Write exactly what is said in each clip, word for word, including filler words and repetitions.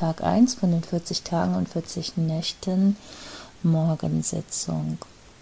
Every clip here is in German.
Tag eins von den vierzig Tagen und vierzig Nächten Morgensitzung.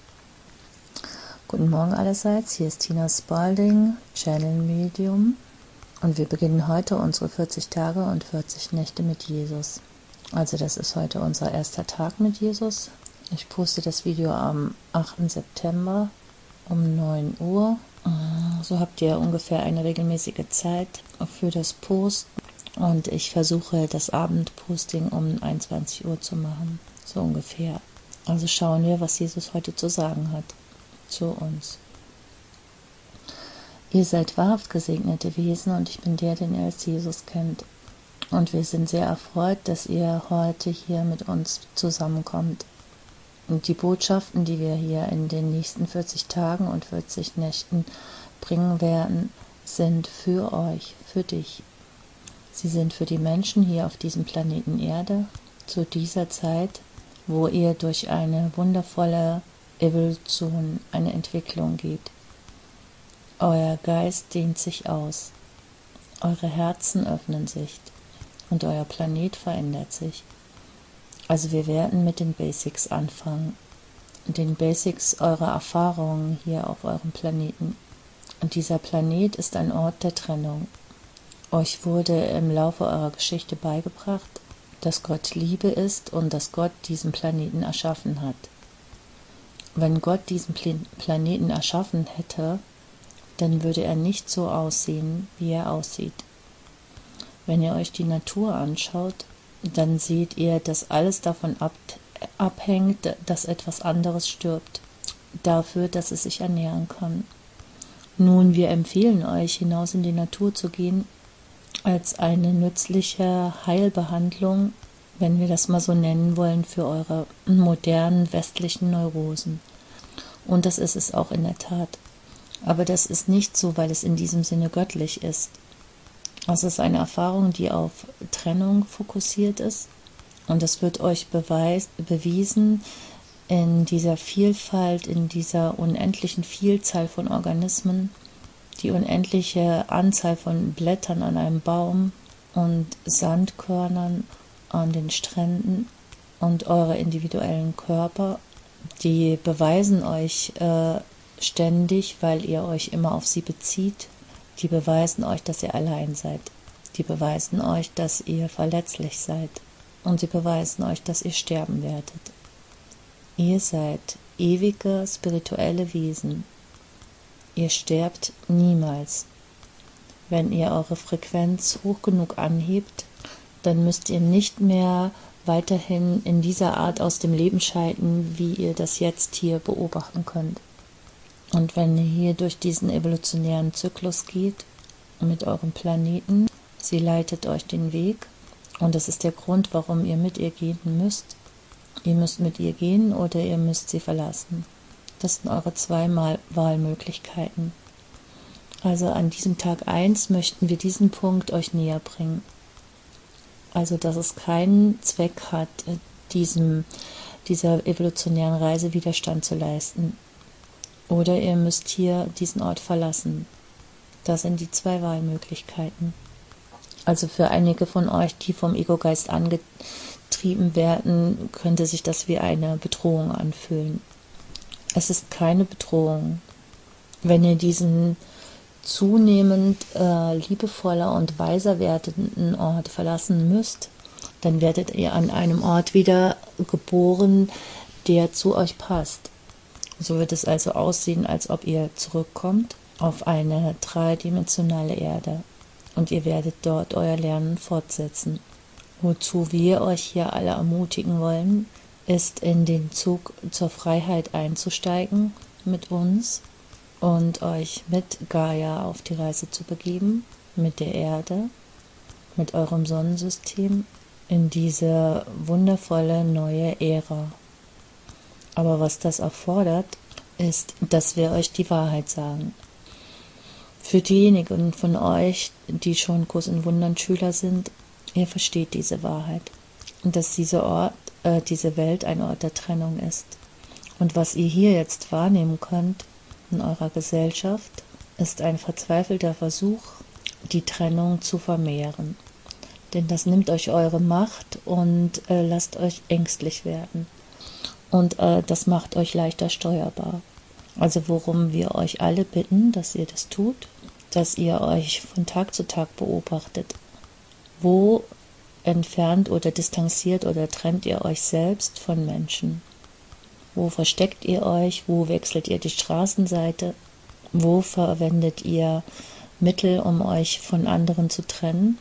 Guten Morgen allerseits, hier ist Tina Spalding, Channel Medium, und wir beginnen heute unsere vierzig Tage und vierzig Nächte mit Jesus. Also das ist heute unser erster Tag mit Jesus. Ich poste das Video am achten September um neun Uhr. So habt ihr ungefähr eine regelmäßige Zeit für das Posten. Und ich versuche, das Abendposting um einundzwanzig Uhr zu machen. So ungefähr. Also schauen wir, was Jesus heute zu sagen hat zu uns. Ihr seid wahrhaft gesegnete Wesen und ich bin der, den ihr als Jesus kennt. Und wir sind sehr erfreut, dass ihr heute hier mit uns zusammenkommt. Und die Botschaften, die wir hier in den nächsten vierzig Tagen und vierzig Nächten bringen werden, sind für euch, für dich. Sie sind für die Menschen hier auf diesem Planeten Erde zu dieser Zeit, wo ihr durch eine wundervolle Evolution, eine Entwicklung geht. Euer Geist dehnt sich aus, eure Herzen öffnen sich und euer Planet verändert sich. Also wir werden mit den Basics anfangen, den Basics eurer Erfahrungen hier auf eurem Planeten. Und dieser Planet ist ein Ort der Trennung. Euch wurde im Laufe eurer Geschichte beigebracht, dass Gott Liebe ist und dass Gott diesen Planeten erschaffen hat. Wenn Gott diesen Planeten erschaffen hätte, dann würde er nicht so aussehen, wie er aussieht. Wenn ihr euch die Natur anschaut, dann seht ihr, dass alles davon ab, abhängt, dass etwas anderes stirbt, dafür, dass es sich ernähren kann. Nun, wir empfehlen euch, hinaus in die Natur zu gehen, als eine nützliche Heilbehandlung, wenn wir das mal so nennen wollen, für eure modernen westlichen Neurosen. Und das ist es auch in der Tat. Aber das ist nicht so, weil es in diesem Sinne göttlich ist. Es ist eine Erfahrung, die auf Trennung fokussiert ist, und es wird euch beweis, bewiesen in dieser Vielfalt, in dieser unendlichen Vielzahl von Organismen, die unendliche Anzahl von Blättern an einem Baum und Sandkörnern an den Stränden und eure individuellen Körper, die beweisen euch äh, ständig, weil ihr euch immer auf sie bezieht. Die beweisen euch, dass ihr allein seid. Die beweisen euch, dass ihr verletzlich seid. Und sie beweisen euch, dass ihr sterben werdet. Ihr seid ewige spirituelle Wesen. Ihr sterbt niemals. Wenn ihr eure Frequenz hoch genug anhebt, dann müsst ihr nicht mehr weiterhin in dieser Art aus dem Leben scheiden, wie ihr das jetzt hier beobachten könnt. Und wenn ihr hier durch diesen evolutionären Zyklus geht, mit eurem Planeten, sie leitet euch den Weg, und das ist der Grund, warum ihr mit ihr gehen müsst. Ihr müsst mit ihr gehen oder ihr müsst sie verlassen. Das sind eure zwei Wahlmöglichkeiten. Also an diesem Tag eins möchten wir diesen Punkt euch näher bringen. Also dass es keinen Zweck hat, diesem, dieser evolutionären Reise Widerstand zu leisten. Oder ihr müsst hier diesen Ort verlassen. Das sind die zwei Wahlmöglichkeiten. Also für einige von euch, die vom Ego-Geist angetrieben werden, könnte sich das wie eine Bedrohung anfühlen. Es ist keine Bedrohung. Wenn ihr diesen zunehmend äh, liebevoller und weiser werdenden Ort verlassen müsst, dann werdet ihr an einem Ort wieder geboren, der zu euch passt. So wird es also aussehen, als ob ihr zurückkommt auf eine dreidimensionale Erde und ihr werdet dort euer Lernen fortsetzen. Wozu wir euch hier alle ermutigen wollen, ist in den Zug zur Freiheit einzusteigen mit uns und euch mit Gaia auf die Reise zu begeben, mit der Erde, mit eurem Sonnensystem in diese wundervolle neue Ära. Aber was das erfordert, ist, dass wir euch die Wahrheit sagen. Für diejenigen von euch, die schon Kurs in Wundern Schüler sind, ihr versteht diese Wahrheit. Und dass dieser Ort, äh, diese Welt ein Ort der Trennung ist. Und was ihr hier jetzt wahrnehmen könnt in eurer Gesellschaft, ist ein verzweifelter Versuch, die Trennung zu vermehren. Denn das nimmt euch eure Macht und äh, lasst euch ängstlich werden. Und äh, das macht euch leichter steuerbar. Also worum wir euch alle bitten, dass ihr das tut, dass ihr euch von Tag zu Tag beobachtet. Wo entfernt oder distanziert oder trennt ihr euch selbst von Menschen? Wo versteckt ihr euch? Wo wechselt ihr die Straßenseite? Wo verwendet ihr Mittel, um euch von anderen zu trennen?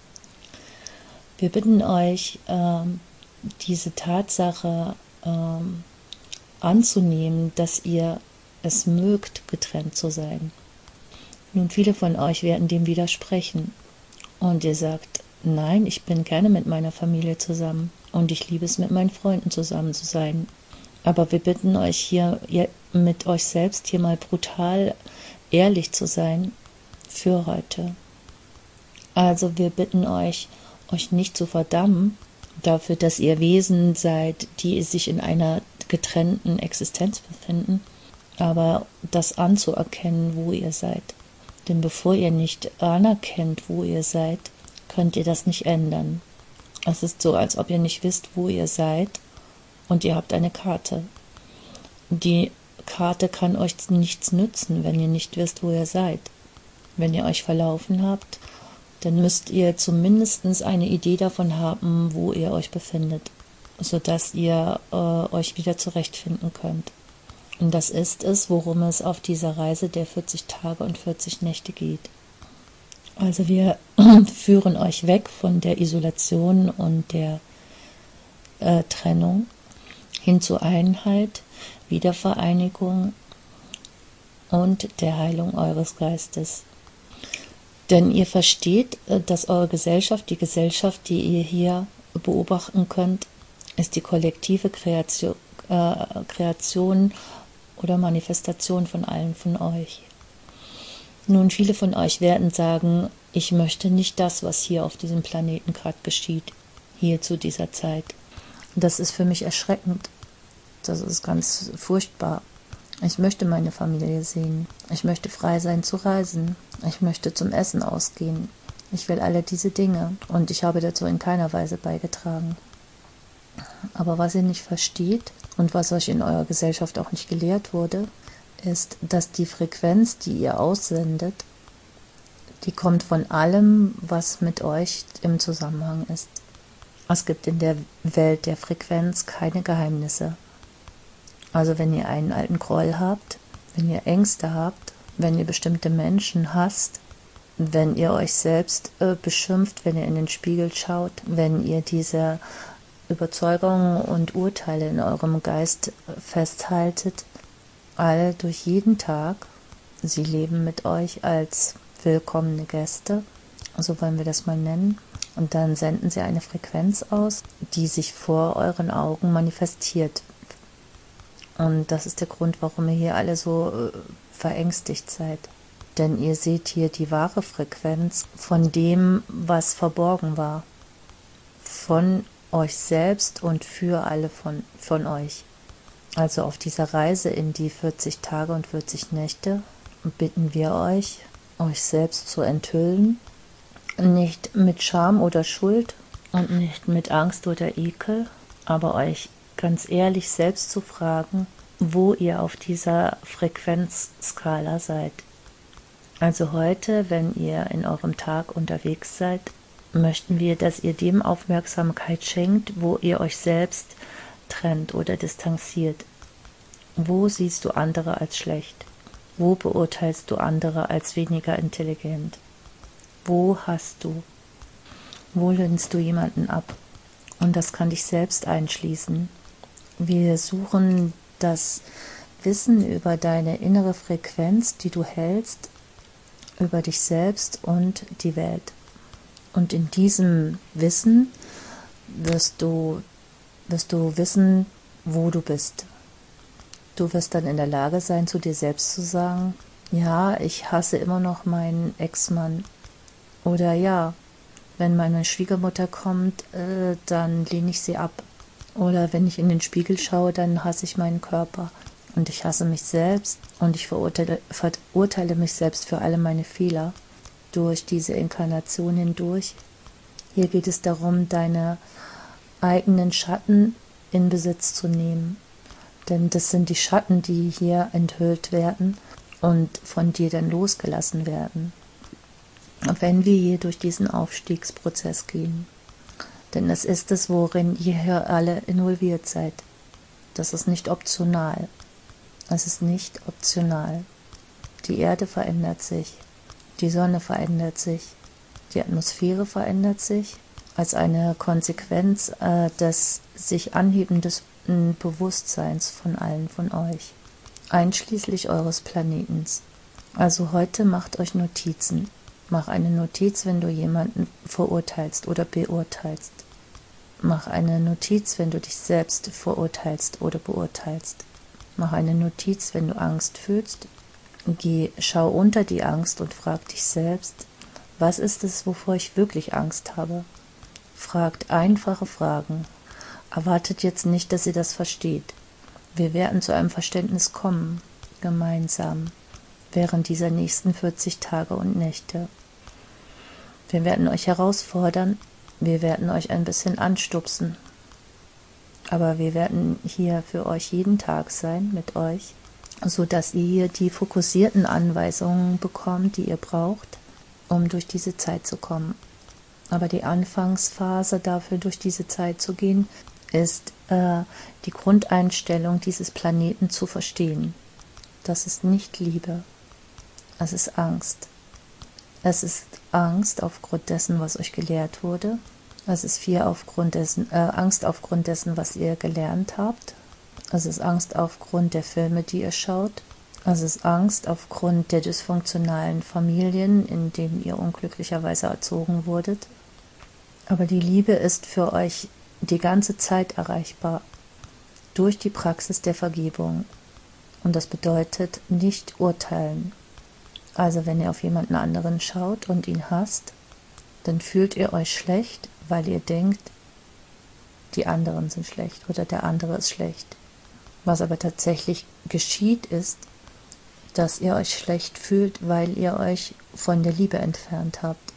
Wir bitten euch, ähm, diese Tatsache ähm, anzunehmen, dass ihr es mögt, getrennt zu sein. Nun, viele von euch werden dem widersprechen. Und ihr sagt, nein, ich bin gerne mit meiner Familie zusammen und ich liebe es, mit meinen Freunden zusammen zu sein. Aber wir bitten euch hier, mit euch selbst hier mal brutal ehrlich zu sein für heute. Also wir bitten euch, euch nicht zu verdammen dafür, dass ihr Wesen seid, die sich in einer getrennten Existenz befinden, aber das anzuerkennen, wo ihr seid. Denn bevor ihr nicht anerkennt, wo ihr seid, könnt ihr das nicht ändern. Es ist so, als ob ihr nicht wisst, wo ihr seid, und ihr habt eine Karte. Die Karte kann euch nichts nützen, wenn ihr nicht wisst, wo ihr seid. Wenn ihr euch verlaufen habt, dann müsst ihr zumindest eine Idee davon haben, wo ihr euch befindet, sodass ihr äh, euch wieder zurechtfinden könnt. Und das ist es, worum es auf dieser Reise der vierzig Tage und vierzig Nächte geht. Also wir führen euch weg von der Isolation und der äh, Trennung hin zur Einheit, Wiedervereinigung und der Heilung eures Geistes. Denn ihr versteht, dass eure Gesellschaft, die Gesellschaft, die ihr hier beobachten könnt, ist die kollektive Kreation, äh, Kreation oder Manifestation von allen von euch. Nun, viele von euch werden sagen, ich möchte nicht das, was hier auf diesem Planeten gerade geschieht, hier zu dieser Zeit. Das ist für mich erschreckend. Das ist ganz furchtbar. Ich möchte meine Familie sehen. Ich möchte frei sein zu reisen. Ich möchte zum Essen ausgehen. Ich will alle diese Dinge und ich habe dazu in keiner Weise beigetragen. Aber was ihr nicht versteht und was euch in eurer Gesellschaft auch nicht gelehrt wurde, ist, dass die Frequenz, die ihr aussendet, die kommt von allem, was mit euch im Zusammenhang ist. Es gibt in der Welt der Frequenz keine Geheimnisse. Also wenn ihr einen alten Groll habt, wenn ihr Ängste habt, wenn ihr bestimmte Menschen hasst, wenn ihr euch selbst äh, beschimpft, wenn ihr in den Spiegel schaut, wenn ihr diese Überzeugungen und Urteile in eurem Geist festhaltet, all durch jeden Tag, sie leben mit euch als willkommene Gäste, so wollen wir das mal nennen, und dann senden sie eine Frequenz aus, die sich vor euren Augen manifestiert. Und das ist der Grund, warum ihr hier alle so äh, verängstigt seid. Denn ihr seht hier die wahre Frequenz von dem, was verborgen war. Von euch selbst und für alle von, von euch. Also auf dieser Reise in die vierzig Tage und vierzig Nächte bitten wir euch, euch selbst zu enthüllen, nicht mit Scham oder Schuld und nicht mit Angst oder Ekel, aber euch ganz ehrlich selbst zu fragen, wo ihr auf dieser Frequenzskala seid. Also heute, wenn ihr in eurem Tag unterwegs seid, möchten wir, dass ihr dem Aufmerksamkeit schenkt, wo ihr euch selbst trennt oder distanziert. Wo siehst du andere als schlecht? Wo beurteilst du andere als weniger intelligent? Wo hast du? Wo lehnst du jemanden ab? Und das kann dich selbst einschließen. Wir suchen das Wissen über deine innere Frequenz, die du hältst, über dich selbst und die Welt. Und in diesem Wissen wirst du, wirst du wissen, wo du bist. Du wirst dann in der Lage sein, zu dir selbst zu sagen, ja, ich hasse immer noch meinen Ex-Mann. Oder ja, wenn meine Schwiegermutter kommt, äh, dann lehne ich sie ab. Oder wenn ich in den Spiegel schaue, dann hasse ich meinen Körper. Und ich hasse mich selbst und ich verurteile, verurteile mich selbst für alle meine Fehler durch diese Inkarnation hindurch. Hier geht es darum, deine eigenen Schatten in Besitz zu nehmen. Denn das sind die Schatten, die hier enthüllt werden und von dir dann losgelassen werden. Und wenn wir hier durch diesen Aufstiegsprozess gehen. Denn es ist es, worin ihr hier alle involviert seid. Das ist nicht optional. Es ist nicht optional. Die Erde verändert sich. Die Sonne verändert sich. Die Atmosphäre verändert sich. Als eine Konsequenz äh, des sich anhebenden Bewusstseins von allen von euch. Einschließlich eures Planetens. Also heute macht euch Notizen. Mach eine Notiz, wenn du jemanden verurteilst oder beurteilst. Mach eine Notiz, wenn du dich selbst verurteilst oder beurteilst. Mach eine Notiz, wenn du Angst fühlst. Geh, schau unter die Angst und frag dich selbst, was ist es, wovor ich wirklich Angst habe? Fragt einfache Fragen. Erwartet jetzt nicht, dass ihr das versteht. Wir werden zu einem Verständnis kommen, gemeinsam, während dieser nächsten vierzig Tage und Nächte. Wir werden euch herausfordern, wir werden euch ein bisschen anstupsen, aber wir werden hier für euch jeden Tag sein mit euch, sodass ihr hier die fokussierten Anweisungen bekommt, die ihr braucht, um durch diese Zeit zu kommen. Aber die Anfangsphase dafür, durch diese Zeit zu gehen, ist äh, die Grundeinstellung dieses Planeten zu verstehen. Das ist nicht Liebe, es ist Angst. Es ist Angst aufgrund dessen, was euch gelehrt wurde. Es ist Fear aufgrund dessen, äh, Angst aufgrund dessen, was ihr gelernt habt. Es ist Angst aufgrund der Filme, die ihr schaut. Es ist Angst aufgrund der dysfunktionalen Familien, in denen ihr unglücklicherweise erzogen wurdet. Aber die Liebe ist für euch die ganze Zeit erreichbar durch die Praxis der Vergebung. Und das bedeutet nicht urteilen. Also wenn ihr auf jemanden anderen schaut und ihn hasst, dann fühlt ihr euch schlecht, weil ihr denkt, die anderen sind schlecht oder der andere ist schlecht. Was aber tatsächlich geschieht ist, dass ihr euch schlecht fühlt, weil ihr euch von der Liebe entfernt habt,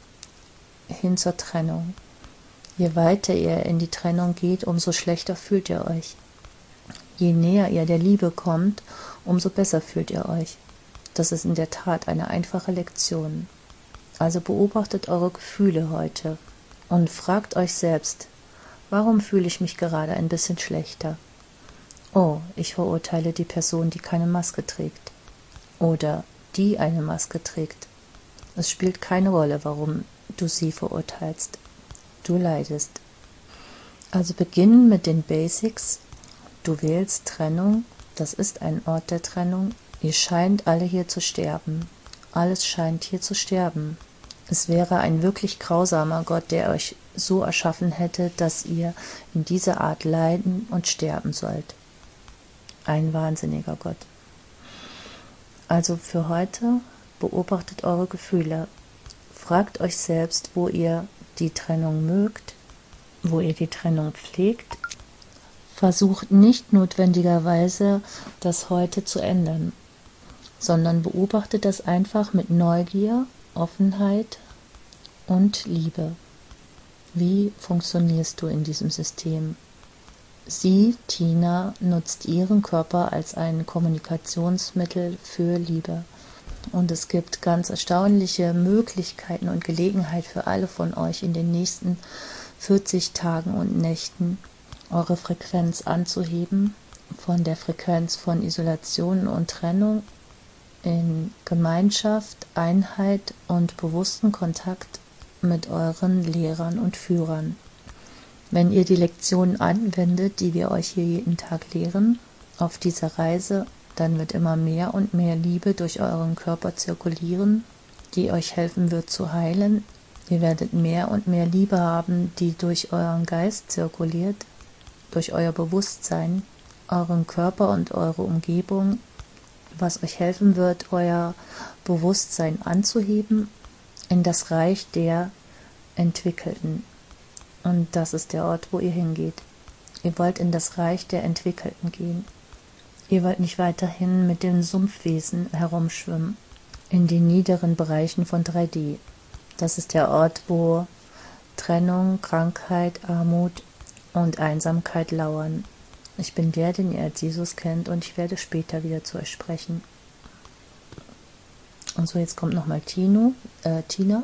hin zur Trennung. Je weiter ihr in die Trennung geht, umso schlechter fühlt ihr euch. Je näher ihr der Liebe kommt, umso besser fühlt ihr euch. Das ist in der Tat eine einfache Lektion. Also beobachtet eure Gefühle heute und fragt euch selbst, warum fühle ich mich gerade ein bisschen schlechter? Oh, ich verurteile die Person, die keine Maske trägt. Oder die eine Maske trägt. Es spielt keine Rolle, warum du sie verurteilst. Du leidest. Also beginnen mit den Basics. Du wählst Trennung. Das ist ein Ort der Trennung. Ihr scheint alle hier zu sterben. Alles scheint hier zu sterben. Es wäre ein wirklich grausamer Gott, der euch so erschaffen hätte, dass ihr in dieser Art leiden und sterben sollt. Ein wahnsinniger Gott. Also für heute beobachtet eure Gefühle. Fragt euch selbst, wo ihr die Trennung mögt, wo ihr die Trennung pflegt. Versucht nicht notwendigerweise, das heute zu ändern, sondern beobachtet das einfach mit Neugier, Offenheit und Liebe. Wie funktionierst du in diesem System? Sie, Tina, nutzt ihren Körper als ein Kommunikationsmittel für Liebe. Und es gibt ganz erstaunliche Möglichkeiten und Gelegenheit für alle von euch in den nächsten vierzig Tagen und Nächten, eure Frequenz anzuheben, von der Frequenz von Isolation und Trennung in Gemeinschaft, Einheit und bewussten Kontakt mit euren Lehrern und Führern. Wenn ihr die Lektionen anwendet, die wir euch hier jeden Tag lehren, auf dieser Reise, dann wird immer mehr und mehr Liebe durch euren Körper zirkulieren, die euch helfen wird zu heilen. Ihr werdet mehr und mehr Liebe haben, die durch euren Geist zirkuliert, durch euer Bewusstsein, euren Körper und eure Umgebung, was euch helfen wird, euer Bewusstsein anzuheben in das Reich der Entwickelten. Und das ist der Ort, wo ihr hingeht. Ihr wollt in das Reich der Entwickelten gehen. Ihr wollt nicht weiterhin mit den Sumpfwesen herumschwimmen, in den niederen Bereichen von drei D. Das ist der Ort, wo Trennung, Krankheit, Armut und Einsamkeit lauern. Ich bin der, den ihr als Jesus kennt, und ich werde später wieder zu euch sprechen. Und so, jetzt kommt nochmal Tino, äh, Tina.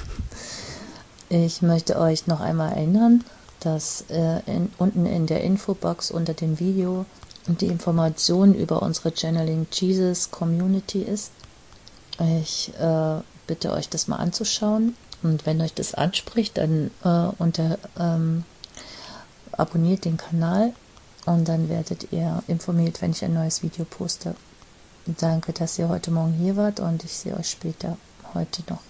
Ich möchte euch noch einmal erinnern, dass äh, in, unten in der Infobox unter dem Video die Information über unsere Channeling Jesus Community ist. Ich äh, bitte euch, das mal anzuschauen. Und wenn euch das anspricht, dann äh, unter, ähm, abonniert den Kanal und dann werdet ihr informiert, wenn ich ein neues Video poste. Danke, dass ihr heute Morgen hier wart, und ich sehe euch später heute noch.